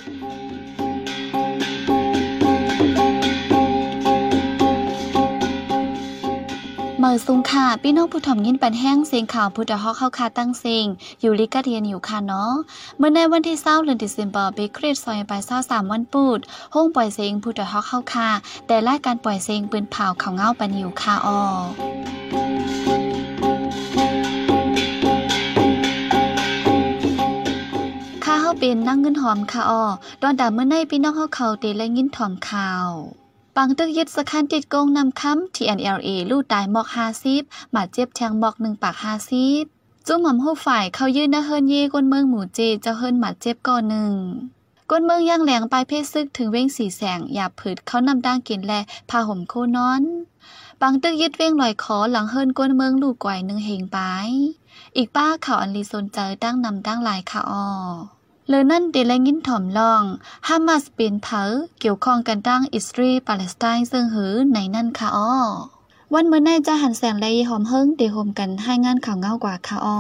เมื่อสุงค่ะพี่น้องผู้ถ่อมยินปันแห้งเสียงข่าวพุทธฮอกเข้าคาตั้งเสียงอยู่ลิกาเทียนอยู่ค่ะเนาะเมื่อในวันที่20เดือนธันวาคมปีคริสต์ซอยไป23วันปูดห้องปล่อยเสียงพุทธฮอกเข้าคาแต่รายการปล่อยเสียงปืนเผาเขาเงาปันอยู่ค่ะอ้อค่าเฮาเป็นนั่งเงินหอมค่ะอ้อตอนดาเมื่อในพี่น้องเฮาเขาเตและยินถ่อมข่าวปังตึกยึดสคันติดโกงนำค้ำ TNLA ลู่ตายหมอก50บาดเจ็บแทงหมอก1ปาก50จุ่มหม่ำหูฝ่ายเขายืนนะเฮิรนเยก้นเมืองหมู่เจเจ้าเฮิรนบาดเจ็บก่อนหนึ่งก้นเมืองย่างแหลงปลายเพศซึกถึงเว้งสีแสงหยาบผืดเขานำด่างกินแลพาห่มโคนอนปังตึกยึดเว้งลอยคอหลังเฮิรนก้นเมืองลู่ก่อย1เฮงปายอีกป้าข่าวอันลีซนเจอตั้งนำตั้งหลายค่ะอ้อเลยนั่นเดลัยยินถ่อมลองฮามาสเป็นเผอเกี่ยวข้องกันตั้งอิสราเอลปาเลสไตน์ซึ่งหือในนั่นค่ะอ้อวันเมื่อในจะหันแสงและหอมเฮิงเดโฮมกันให้งานข่าวเงากว่าค่ะอ้อ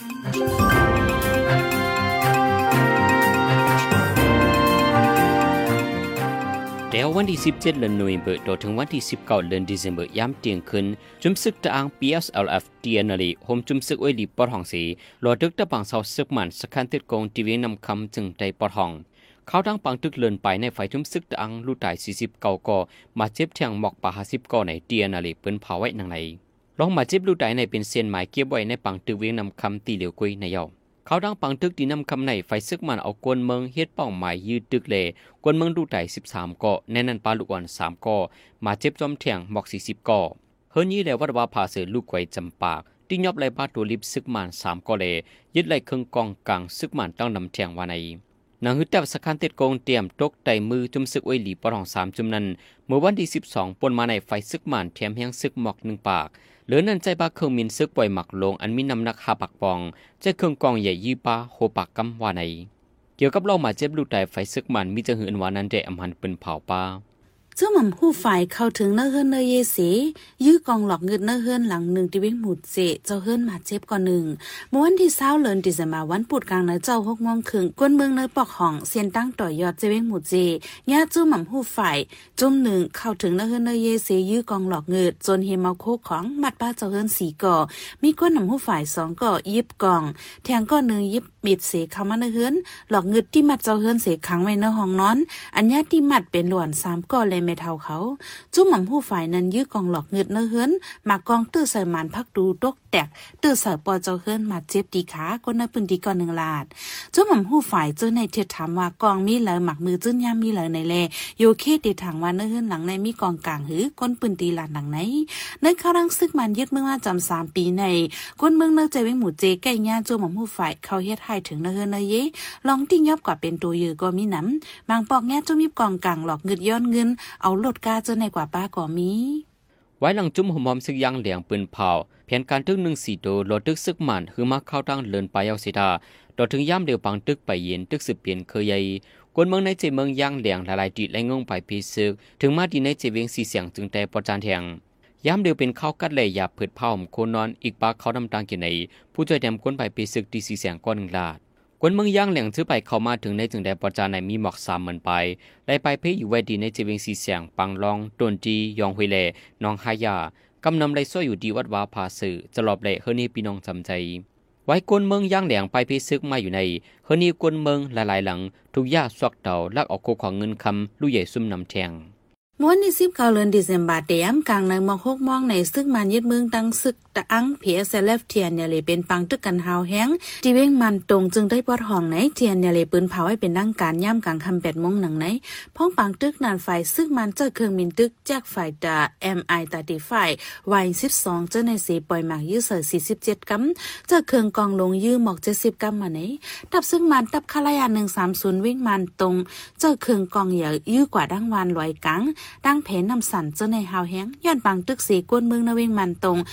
เดี๋ยววันที่17เดือนโนเวมเบอร์ถึงวันที่19เดือนเดซ ember ย้ำเตียงขึ้นจุมซึกตะอัง PSLF TNLA โฮมจุมซึกไว้ลีปอดห้องสีรอดึกตะบังเซาซึกมันสคันติดกงทีวีนำคำจึงได้ปอดห้องเขาดังปังตึกเลินไปในฝ่ายจุมซึกตะอังลู่ตาย40ก่อมาเจ็บแทงหมอกป่า50ก่อใน TNLA เปิ้นเผาไว้นังไหนลองมาเจ็บลู่ตายในเป็นเส้นหมายเก็บไว้ในปังตึกเวียงนำคำตีเหลียวกุยในเยาเขาดังปังตึกที่นำคำในไฟซึกมันเอากวนเมืองเฮ็ดเป้าหมายยืดตึกเลกวนเมืองดูไต่13ก่อแน่นันปลาลูกอ่อน3ก่อมาเจ็บจอมเถียงหมอก40ก่อเฮิรนยี่แล้ววัดว่าพาเสือลูกไก่จำปากที่ยอบไล่บ้าตัวลิบซึกมัน3ก่อเลยึดไล่เครื่องกองกลางซึกมันต้องนำเถียงว่าในนางฮึดแต่สคันติดกงเตรียมตกไต่มือจุ่มซึกไว้หลีปอดของ3จุ่มนั้นเมื่อวันที่12ปนมาในไฟซึกมันแถมแห้งซึกหมอก1ปากเหลือนั่นใจบ้าเครื่องมินซึกปล่อยหมักลงอันมีน้ำหนัก5ปักปองใจเครื่องกองใหญ่ยี่ป้าโหปากกำว่าในเกี่ยวกับเรามาเจ็บลูกแต่ไฟซึกมันมีจะหืนวานั้นได้อำหันเป็นเผาป้าเจ้าหม่ำผู้ฝ่ายเข้าถึงเนื้อเฮิรนเนเยสียื้อกองหลอกเงินเนื้อเฮิรนหลัง1ที่เว้งหมุดเจเจ้าเฮิรนมาเจ็บก่อน1เมื่อวันที่20เดือนธันวาคมวันปุดกลางเนื้อเจ้า6 โมงครึ่งกวนเมืองเนื้อปอกห้องเสียนตั้งต่อยอดเจเว้งหมุดเจญาเจ้าหม่ำผู้ฝ่ายจุ่ม1เข้าถึงเนื้อเฮิรนเนเยสียื้อกองหลอกเงินจนเฮมาโคของมัดป้าเจ้าเฮิรน4ก่อมีก้นหม่ำผู้ฝ่าย2ก่อยิบกองแทงก้อน1ยิบมิดเสเข้ามาเนื้อเฮิรนหลอกเงินที่มัดเจ้าเฮิรนเสขังไว้ในห้องนอนอันญาที่มัดเป็นหลวน3ก่อเลยไม่เท่าเขาจุ่มหม่ำผู้ฝ่ายนั้นยื้อกองหลอกเงิดเนื้อเฮิรนมากองตื้อใส่มันพักดูตกแตกตื้อใส่ปอเจ้าเฮิรนมาเจ็บดีขาก็ในพื้นที่ก่อน1 ลาดจุ่มหม่ำผู้ฝ่ายเจอในเทศถามว่ากองมีเหลือหมักมือจื้นย่ำมีเหลือในแลโยเคติทางว่าเนื้อเฮิรนหลังในมีกองกลางหือก้นปืนตีลาดหลังไหนในข้าวรังซึกมันยึดเมืองว่าจำ3 ปีในก้นเมืองเนื้อใจเว้งหมู่เจใกล้ย่าจุ่มหม่ำผู้ฝ่ายเขาเฮ็ดให้ถึงเนื้อเฮิรนเนื้อเยลองติ้งยอบกว่าเป็นตัวยือก็มีน้ำบางปอกแง่จุ่มยิบกองกลางหลอกเงิดย้อนเงินเอาลดกาเจอในกว่าป้าก็มีไว้หลังจุ่มหอมซึกยางเหลียงปืนเผาแผนการตึก1-4โดรถตึกซึกมันคือมาเข้าตั้งเลินไปเอาสิทาต่อถึงย่ำเดียวปังตึกไปเย็นตึกสืบเปลี่ยนเคยใหญ่กวนเมืองในเจเมืองย่างเหลียงหลายๆจีและงงไปพีซึกถึงมาดีในเจเวียงสีเสียงจึงแต่ปอจานแทงย่ำเดียวเป็นข้าวกัดเลยหยาบผืดเผาโคนนอนอีกปากเขาดำตางกินในผู้ช่วยแดมก้นไปพีซึกดีสีเสียงก้อน1 ลาดกวนเมืองย่างเหลียงซื้อไปเข้ามาถึงในจึงแต่ปอจานในมีหมอก3เหมือนไปได้ไปเพ่อยู่ไว้ดีในเจเวียงสีเสียงปังลองตนจียองฮุยเล่น้องฮายากำนำไรซ้อยอยู่ดีวัดวาพาสื่อจะหลอบเละเฮนี่พี่น้องจำใจไว้กวนเมืองย่างแหลงไปพิซึกมาอยู่ในเฮนี่กวนเมืองหลายๆหลังทุกย่าสวักเต่าลักออกโคของเงินคำลู่ใหญ่ซุ่มนำแทงม้วนที่19เดือนธันวาคมเตรียมกลางในม6 โมงในซึกมันยึดเมืองตั้งซึกตะอัง PSLF เทียนเนี่ยเลยเป็นปังตึกกันหาวแห้งที่เว้งมันตรงจึงได้ปอดห้องไหนเทียนเนี่ยเลยปืนเผาให้เป็นดังการย่ำกลางคำ8 โมงหนังไหนพ้องปังตึกนานฝ่ายซึกมันเจอเครื่องมินตึกแจกฝ่ายดา MI35 Y12 เจอในสีปล่อยหมากยื้อเสือ47กำเจอเครื่องกองลงยื้อหมอก70กำมาไหนตับซึกมันตับคารายา130วิ่งมันตรงเจอเครื่องกองใหญ่ยื้อกว่าดังวานลอยกังดังเพนนำสันเจอในหาวแห้งย้อนปังตึกสีกวนเมืองนเวงมันตรงและเงื่อ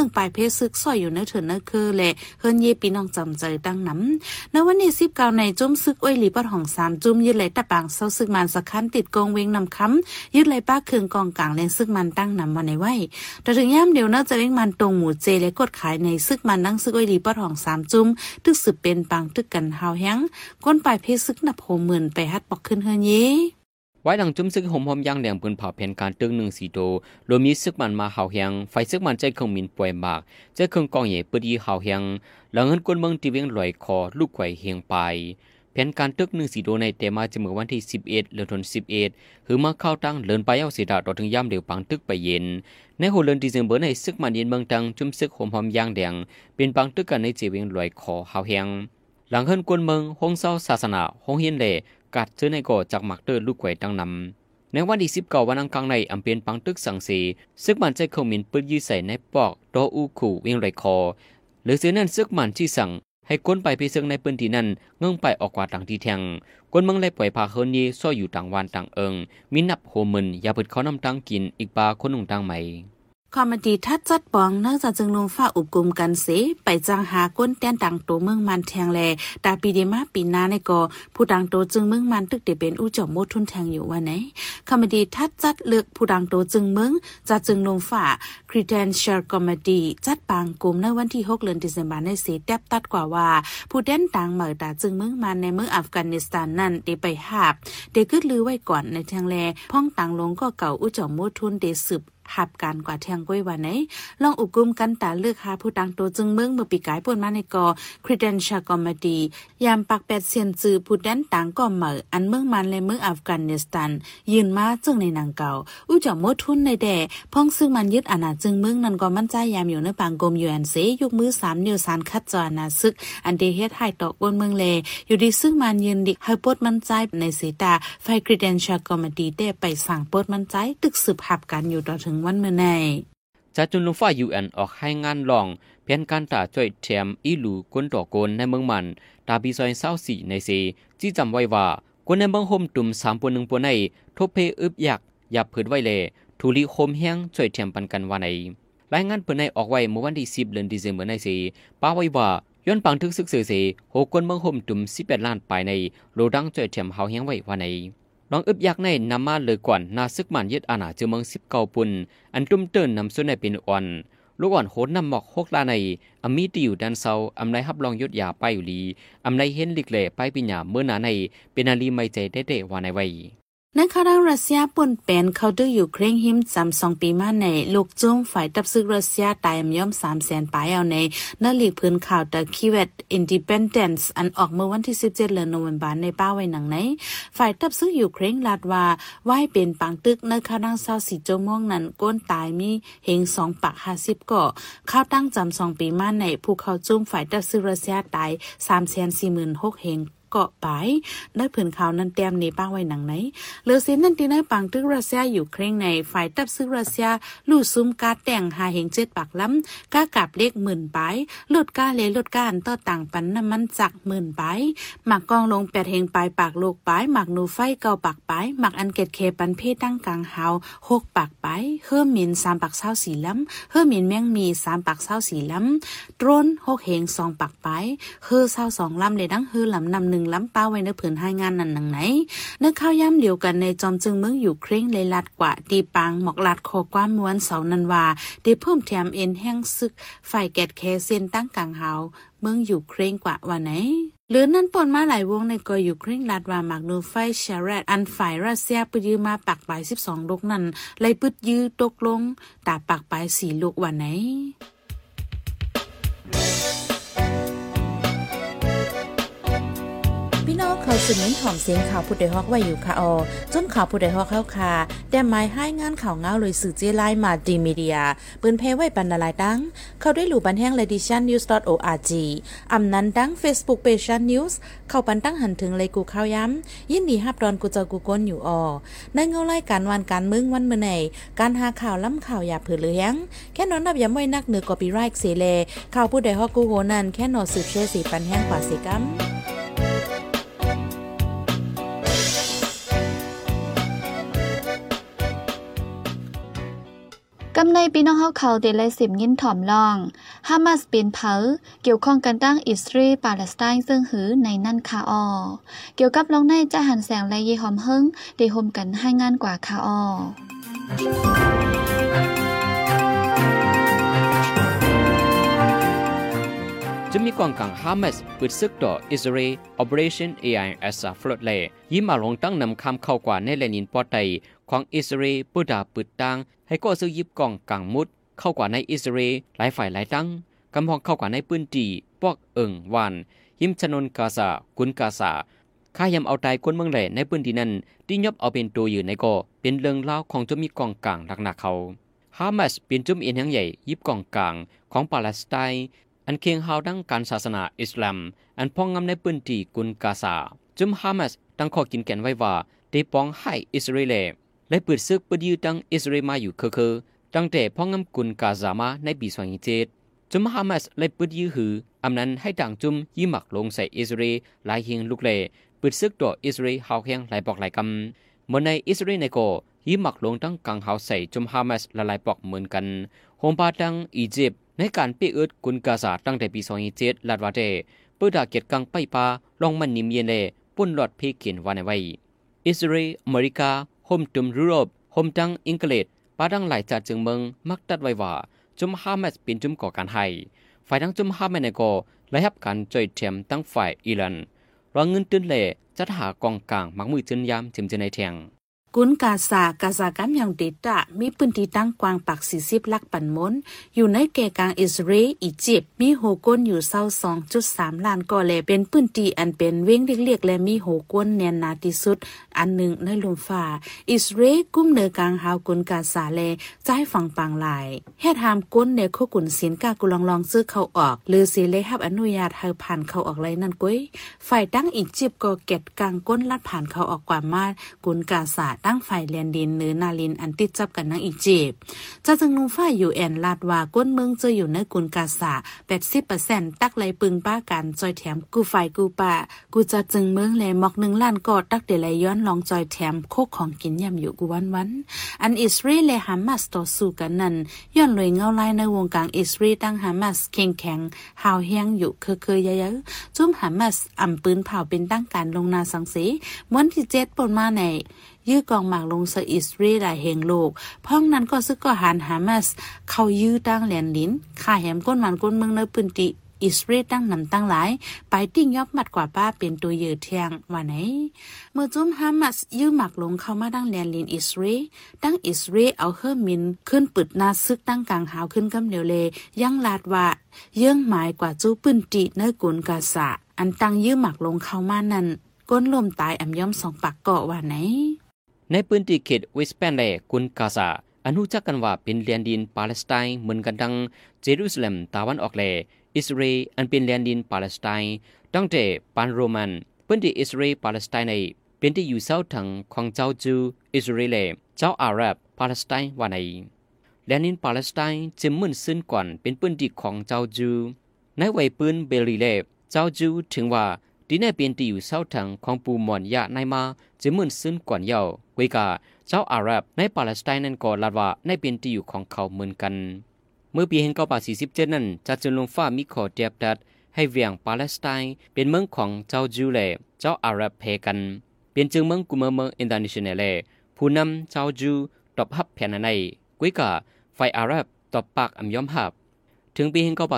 งปลายเพศซึกซอยอยู่ในเถินนะคือและเฮิรนเยปีน้องจำใจตั้งน้ำในวันที่19ในจุ่มซึกอ้อยหลีปอดของ3จุ่มยึดไหลตะปางเซาซึกมันสะคันติดกองเวงนำค้ำยึดไหลป้าเครื่องกองกลางและซึกมันตั้งน้ำวันในไว้แต่ถึงย่ำเดียวน่าจะเล่งมันตรงหมู่เจและกดขายในซึกมันดังซึกอ้อยหลีปอดของ3จุ่มตึกสืบเป็นปังตึกกันหาวแห้งก้นปลายเพศซึกนับโหมื่นไปฮัดปอกขึ้นเฮิรนเยไว้หลังจุ่มซึกหอมๆย่างแดงปืนเผาแผ่นการตึง1-4โตรวมมีซึกมันมาเฮาแฮงไฟซึกมันใจเครื่องมินป่วยมากใจเครื่องกองใหญ่ปดีเฮาแฮงหลังเงินกวนเมืองที่เวียงลอยคอลูกไข่เฮียงไปแผนการตึก1-4โตในแต่มาจะเมื่อวันที่11เดือนธันวาคม11คือมาเข้าตั้งเลินไปเอาเสียดาต่อถึงย่ำเดียวปังตึกไปเย็นในโหเลินที่เซมเบอร์ในซึกมันเย็นเมืองตังจุ่มซึกหอมๆย่างแดงเป็นปังตึกกันในเจเวียงลอยคอเฮาแฮงหลังเงินกวนเมืองห้องเศร้าศาสนาห้องเฮียนเล่กัดเจอในก่อจากหมักเตอร์ลูกไข่ตั้งนำในวันที่19วันอังคารในอำเภอปังตึกสังเสซึกมันใจเครื่องมินปืนยื้อใส่ในปอกดออูขู่เวียงไรคอหรือเสียนั่นซึกมันที่สั่งให้ก้นไปพิเศษในปืนที่นั่นเงื่องไปออกกว่าต่างที่แทงก้นเมืองเลยปล่อยพาเฮิรนเยซ้อยอยู่ต่างวันต่างเอิงมีนับโหมื่นอย่าเปิดเขานำตังกินอีกปลาคนหนุ่งตังใหม่คอมเมดี้ทัดจัดปองเนื่องจากจึงลงฟ้าอุบกลุ่มกันเสไปจังหาก้นแต้นต่างตัวเมืองมันแทงแลตาปีเดมาปีนาในก่อผู้ดังโตจึงเมืองมันตึกเดเป็นอู้จอมโมทุนแทงอยู่วันไหนคอมเมดี้ทัดจัดเลือกผู้ดังโตจึงเมืองจะจึงลงฟ้า Credential Comedy จัดปางกลุ่มในวันที่6เดือนธันวาคมในเสแตบตัดกว่าว่าผู้แต้นต่างเหมือตาจึงเมืองมันในเมืองอัฟกานิสถานนั่นได้ไปหาบได้กึดลือไว้ก่อนในแทงแลพ้องต่างลงก็เก่าอู้จอมโมทุนได้สืบหับการกว่าแทงก้อยวันไหนลองอุกุมกันตาเลือกหาผู้ดังโตจึงเมืองเมื่อปีกายป่นมาในกอ Credential Comedy ยามปัก8เซียนจือผู้แดนต่างก็เหมืออันเมืองมันและเมืองอัฟกานิสถานยืนมาจึงในหนังเก่าอู้จอมโมทุนในแด่พ้องซึ่งมันยึดอาณาจึงเมืองนั้นก็มั่นใจยามอยู่ในปางกรมยูแอนเซยกมือ3นิ้วสารคัดจออาณาซึกอันเดเฮ็ดให้ตอกบนเมืองเลอยู่ดีซึ่งมันยืนดิให้ปดมั่นใจในเสตาไฟ Credential Comedy ได้ไปสั่งปดมั่นใจตึกสืบหับกันอยู่ต่อถึงวันเมื่อในจากจุนลงฟ้า UN ออกให้งานลองแผนการตาจ่อยแถมอีหลูกวนต่อโกนในเมืองมันตาปีซอย24ในเซจี้จำไว้ว่าคนในเมืองห่มตุ่ม3ปน1ปนในทบเพอึบยักอย่าเผิดไว้แลทุลีโคมแห้งจ่อยแถมปันกันว่าในรายงานเปิ้นในออกไว้เมื่อวันที่10เดือนธันวาคมในเซป้าไว้ว่าย้อนปังทึกซึกเสโหคนเมืองห่มตุ่ม18ล้านปลายในโลดังจ่อยแถมเฮาแห้งไว้ว่าในน้องอึบยักในนำมาเลยก่อนนาซึกมันยึดอาณาเจอเมือง19ปุ่นอันตุ้มเติ้นนำส่วนในเป็นอ่อนลูกอ่อนโหดนำหมอก6ลาในอมีติอยู่ด้านเซาอำไลฮับลองยศยาไปอยู่ลีอำไลเห็นลิกเล่ไปปิญญาเมื่อนาในเป็นอาลีไม่ใจได้ๆว่าในไว้ในคณะรัสเซียป่นเป็นเขาดื้ออยู่เคร่งหิมจำ2ปีมาในลูกจุ้มฝ่ายตับซึกรัสเซียตายย่อม300,000ปลายเอาในนาลีพื้นข่าวตะคีเวตอินดิเพนเดนซ์อันออกเมื่อวันที่17เดือนธันวาคมในป้าไว้หนังไหนฝ่ายตับซึกอยู่เคร่งลาดว่าว่ายเป็นปังตึกในคณะ24ชั่วโมงนั้นก้นตายมีเฮง2ปาก50ก่อข้าวตั้งจำ2ปีมาในภูเขาจุ้มฝ่ายตับซึกรัสเซียตาย346,000เฮงเกาะไปได้ผืนข่าวนั้นเตรียมในป้าไว้หนังไหนเลือเซนนั่นที่ในปังตึกรัสเซียอยู่เคร่งในฝ่ายตับซึกรัสเซียลู่ซุ่มการแต่ง5.7 ปากล้ำก้ากับเลข10,000ไปลดก้าเลลดก้าอันต่อต่างปันน้ำมันจัก10,000ไปหมักกองลง8เฮงไปปากโลกไปหมักหนูไฟ9ปากไปหมักอันเกตเคปันเพศตั้งกลางหาว6ปากไปเฮื่อมิน3ปาก24ล้ำเฮื่อมินแมงมี3ปาก24ล้ำโดรน6เฮง2ปากไปเฮื่อ22ล้ำเลยดังเฮื่อลำนำ1ล้ำป้าไว้ในผืนให้งานนั่นหนังไหนเนื้อข้าวย่ำเดียวกันในจอมจึงเมืองอยู่เคร่งเลยลัดกว่าตีปังหมอกลัดคอความม้วนเสานันวาได้เพิ่มแถมเอ็นแห้งซึกฝ่ายแกดแคเส้นตั้งกลางเฮาเมืองอยู่เคร่งกว่าวันไหนหรือนั่นปนมาหลายวงในกออยู่เคร่งลัดว่ามักนูไฟชาร์ดอันฝ่ายรัสเซียปืดยื้อมาปักปลาย12ลูกนั่นเลยปืดยื้อตกลงตาปักปลาย4ลูกวันไหนพี่น้องเขาสืบเน้นหอมเสียงข่าวผู้ใดฮอกไว้อยู่ค่ะจนข่าวผู้ใดฮอกเข้าค่ะแต่หมายให้งานข่าวเงาเลยสื่อเจไลมาดีมีเดียปืนเพไว้บรรณาลายดังเข้าด้วยหลู่บันแห้ง lediciannews.org อำนั้นดัง Facebook page news เข้าปันตั้งหันถึงเลยกูข่าวย้ำยินดีฮับดอนกูเจอกูก้นอยู่ในเงาไล่การวันการมึงวันเมื่อไหนการหาข่าวล้ำข่าวอย่าเผือเลี้ยงแค่นอนนับย้ำไว้นักเหนือกอปีไรค์เสเลข่าวผู้ใดฮอกกูโหนันแค่นอสืบเชื่อสีปันแห้งกว่าสิกัมกกำในพี่น้องเฮาเขาเดลัยสิบยินถ่อมลองฮามาสเป็นเผาเกี่ยวข้องกันตั้งอิสราเอลปาเลสไตน์ซึ่งหือในนั่นคาออเกี่ยวกับลองในจะหันแสงและเยหอมเฮิงได้โฮมกันให้งานกว่าคาออจะมีกองกลางฮามาสปิดซึกต่ออิสราเอล Operation AIS ฟลอตเลยิ้มมาลงตั้งนำคำเข้ากว่าในแลนินปอไตของอิสราเอลปืดาปืดตังให้ก็ซื้อยิบกองกลางมุดเข้ากว่าในอิสราเอลหลายฝ่ายหลายตั้งกำพองเข้ากว่าในปืนตีปอกวานยิมชนนกาซากุนกาซาข้ายำเอาตายคนเมืองแหล่ในปืนตีนั้นที่ยบเอาเป็นตัวอยู่ในก็เป็นเรื่องเล่าของจะมีกองกลางหลักหนักเขาฮามาสเป็นจุ่มเอ็นยังใหญ่ยิบกองกลางของปาเลสไตน์อันเคียงฮาวดังการศาสนาอิสลามอันพ้องงำในปืนตีกุนกาซาจุ่มฮามาสตั้งข้อกินแก่นไว้ว่าได้ป้องให้อิสราเอลและปืดซึกปืดยืดตั้งอิสราเอลมาอยู่คือตั้งแต่พ้องงำกุนกาซามาในปี2007จุ่มฮามาสและปืดยืดหืออำนั้นให้ต่างจุ่มยี่หมักลงใส่อิสราเอลหลายเฮียงลูกเล่ปืดซึกต่ออิสราเอลฮาวเฮียงหลายปอกหลายกำเมื่อในอิสราเอลในก็ยี่หมักลงตั้งกังฮาวใส่จุ่มฮามาสหลายปอกเหมือนกันโฮมบาตั้งอียิปต์ในการปีอึดกุนกาซาตั้งแต่ปี2007ลาดว่าเดเปิดดาเกตกังไปปาลองมันนิมเยนเลปุ่นหลอดเพเขียนวันไว้อิสราเอลอเมริกาโฮมตุมยุโรปโฮมตั้งอังกฤษปาดังหลายจากจึงเมืองมักตัดไว้ว่าจุมฮามาสเป็นจุมก่อการให้ฝ่ายทั้งจุมฮามาสในก็ไล่รับการจ่อยเทียมตั้งฝ่ายอิหร่านรองเงินตื้นเล่จัดหากองกลางมักมือจืนยามจิมในแทงกุนกาซากำยังติดมีปืนที่ตั้งกวางปัก40ลักปันมนอยู่ในแก่กลางอิสราเอลอียิปต์มีโหก้นอยู่22.3 ล้านก่อแลเป็นปืนที่อันเป็นเว้งเรียกๆและมีโหก้นแน่นหนาที่สุดอันหนึ่งในลมฟ้าอิสราเอลกุมเนือกลางหาวกุนกาซาแลจ่ายฝั่งปางหลายเฮ็ดหามก้นในโคกุนศีลกากุลองซื้อเข้าออกหรือสิเลยรับอนุญาตให้ผ่านเข้าออกไรนั่นก้อยฝ่ายตั้งอียิปต์ก็เก็ดกลางก้นลัดผ่านเข้าออกกว่ามากุนกาซาตั้งฝ่ายแลนดินหรือนาลินอันติดจับกันนังอียิปต์จะจึงนุ่งฝ่ายยูเอ็นลาดว่าก้นเมืองจะอยู่ในกุนกาซา 80% ตักไหลปึงป้ากันจอยแถมกูฝ่ายกูป่ากูจะจึงเมืองแลหมอก1 ล้านกอตักเดลัยย้อนลองจอยแถมโคกของกินยำอยู่กูวันอันอิสราเอลและฮามาสต่อสู้กันนั้นย้อนลอยเงาลายในวงการอิสราเอลตั้งฮามาสแข็งหาวแห้งอยู่เคยๆเยอะๆจุ่มฮามาสอ่ำปืนเผาเป็นตั้งการลงนาสังเสวันที่7ปนมาในยื้อกองหมากลงสอิสราเอลหลายแห่งโลกพ้องนั้นก็ซึกก็หารฮามาสเข้ายื้อตั้งแหลนลิ้นข่าแหมก้นมันก้นเมืองในพื้นที่อิสราเอลตั้งนำตั้งหลายไปติ้งยอบมัดกว่าป้าเป็นตัวเยือเทียงว่าไหนเมื่อจุ่มฮามาสยื้อหมากลงเข้ามาตั้งแหลนลิ้นอิสราเอลตั้งอิสราเอลเอาเฮอร์มินขึ้นปึดนาซึกตั้งกลางหาวขึ้นกำเหลียวเลยังลาดว่าเยื่องหมายกว่าจู้ปืนติในกุนกาซาอันตั้งยื้อหมากลงเข้ามานั้นก้นลมตายอ่ำย่อม2 ปากเกาะว่าไหนในพื้นที่เขตเวสต์แบงก์และกุนกาซาอันรู้จักกันว่าเป็นแดนดินปาเลสไตน์เหมือนกันดังเยรูซาเล็มตะวันออกและอิสราเอลอันเป็นแดนดินปาเลสไตน์ตั้งแต่ปานโรมันพื้นที่อิสราเอลปาเลสไตน์ในเป็นที่อยู่เส้าทางของเจ้าจูอิสราเอลและเจ้าอาหรับปาเลสไตน์ว่าในแดนดินปาเลสไตน์จะเหมือนซึ่งก่อนเป็นพื้นที่ของเจ้าจูในวัยปืนเบลีเลเจ้าจูถึงว่าที่ในเป็นที่อยู่เส้าทางของปูมอนยาในมาจะเหมือนซึ่งก่อนเยาเวกาเจ้าอาหรับในปาเลสไตน์นั้นก็ลาดว่าในเป็นที่อยู่ของเขาเหมือนกันเมื่อปี1947นั้นจัดจุลงฟ้ามีขอเทียบดัดให้เวียงปาเลสไตน์เป็นเมืองของเจ้าจูและเจ้าอาหรับเพกันเป็นจึงเมืองกุมเมืองอินโดนีเซียและผู้นำเจ้าจูตอบฮับแผ่นในเวกาฝ่ายอาหรับตอบปากยอมฮับถึงปี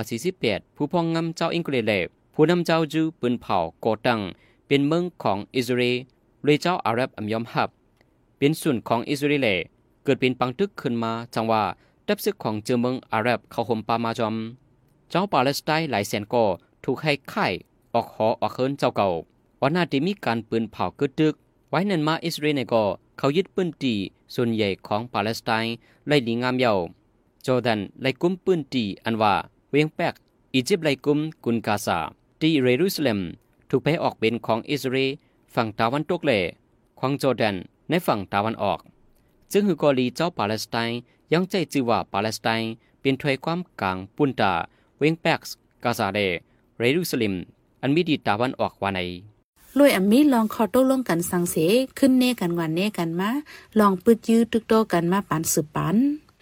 1948ผู้พ้องงำเจ้าอังกฤษและผู้นำเจ้าจูปืนเผาก่อตั้งเป็นเมืองของอิสราเอลเลยเจ้าอาหรับยอมฮับเป็นส่วนของอิสราเอลเกิดเป็นปังตึกขึ้นมาจังว่าดับซึกของเจอเมืองอาหรับเข้าห่มปามาจอมเจ้าปาเลสไตน์หลายแสนก่อถูกให้ค่ายออกหอออกเฮินเจ้าเก่าวันหน้าที่มีการปืนเผาเกิดตึกไว้นั่นมาอิสราเอลก็เขายึดปืนตีส่วนใหญ่ของปาเลสไตน์ไล่ดีงามเยาจอร์แดนไล่กุมปืนตีอันว่าเวียงแปกอียิปต์ไล่กุมกุนกาซาที่เยรูซาเล็มถูกไปออกเป็นของอิสราเอลฝั่งตะวันตกและของจอร์แดนในฝั่งตะวันออกซึ่งฮือกอลีเจ้าปาเลสไตน์ยังใจจือว่าปาเลสไตน์เป็นถวยความกลางปุนตาเวงแปกกาซาเดเยรูซาเล็มอันมีดีตะวันออกว่าในลอยมีลองขอโต้ลงกันสังเสขึ้นเนกันวันเนกันมาลองปึดยื้อตึกโตกันมาปันสืบปัน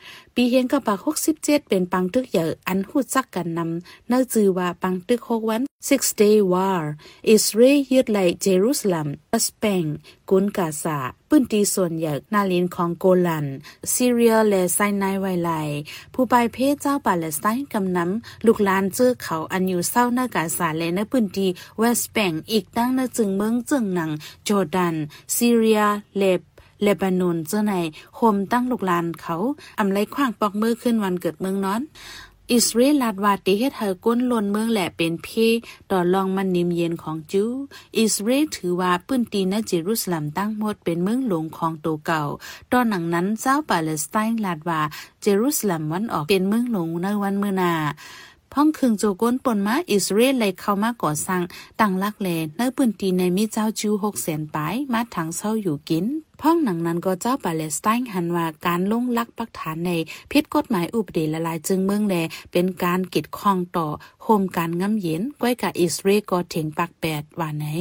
ปีเฮงกับปัก67เป็นปังตึกใหญ่อันฮู้จักกันนำเนื่อจือว่าปังตึก6วัน Six-Day War อิสราเอลยึดไล่เยรูซาเล็มเวสต์แบงก์กุนกาซาพื้นที่ส่วนใหญ่นาลินของโกลันซีเรียและไซนายไวไลผู้ปลายเพศเจ้าปาเลสไตน์กำนำลูกหลานเจอเขาอันอยู่เศร้าในกาซาและในพื้นที่เวสต์แบงก์อีกตั้งในจึงเมืองจึงหนังจอร์แดนซีเรียเลบานอนเจ้าในโฮมตั้งลูกหลานเขาอำไลขว้างปอกมือขึ้นวันเกิดเมืองนอนอิสราเอลลาดว่าติเฮ็ดให้ก้นล้นเมืองแหละเป็นพี่ต่อรองมันนิ่มเย็นของจูอิสราเอลถือว่าพื้นที่ในเยรูซาเล็มตั้งหมดเป็นเมืองหลวงของตัวเก่าตอนหนังนั้นเจ้าปาเลสไตน์ลาดว่าเยรูซาเล็มวันออกเป็นเมืองหลวงในวันมื้อหน้าพ้องคึงโจก้นปนมาอิสราเอลเลยเข้ามาก่อสร้างตั้งหลักแลในพื้นที่ในมีเจ้าจู600,000 ปายมาทางเช้าอยู่กินพ้องหนังนั้นก็เจ้าปาเลสไตน์หันว่าการลงลักปักฐานในผิดกฎหมายอุปเดละลายจึงเมืองแลเป็นการกีดข้องต่อโฮมการงำเย็นก้อยกับอิสราเอลก็ถึงปาก8ว่าไหน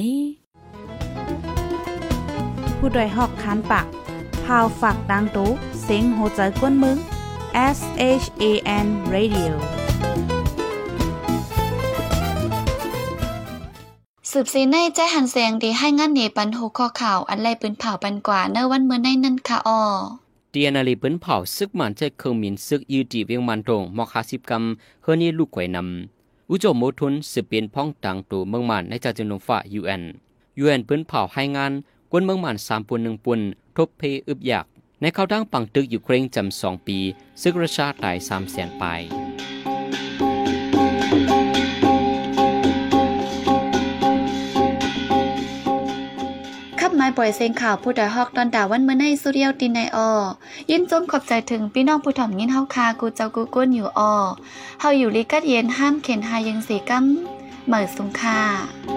ผู้ดยหอกคันปากพาวฝากดังตู้เสียงโหใจกวนมึง SHAN Radio สืบซีในใจหันแสงดีให้งานเนปันโหข้อข่าวอันไรปืนเผาปันกว่าเนวันเมื่อในนั้นค่ะอ้อเตียนาลีปืนเผาซึกมันใจเครื่องมินซึกยืดีเวียงมันตรงมอก50 กรัมเฮนี่ลูกไข่นำอุจโมทุนสืบเป็นพ้องต่างตัวเมืองมันในจาจุนงฟ้า UN ปืนเผาให้งานกวนเมืองมัน3 ปุ่น 1 ปุ่นทบเพอึบอยากในเข้าดังปังตึกยูเครนจำ2 ปีซึกรัสเซียตาย 300,000 ปลายขับไม้ปล่อยเสียงข่าวผู้ใดฮอกตอนดาวันเมื่อในสุเรียวตินในอยินจมขอบใจถึงพี่น้องผู้ถ่อมยินเฮาคากูเจ้ากูก้นอยู่เฮาอยู่ลิกัดเย็นห้ามเข็นหายังสีกัมเหมือสุงคา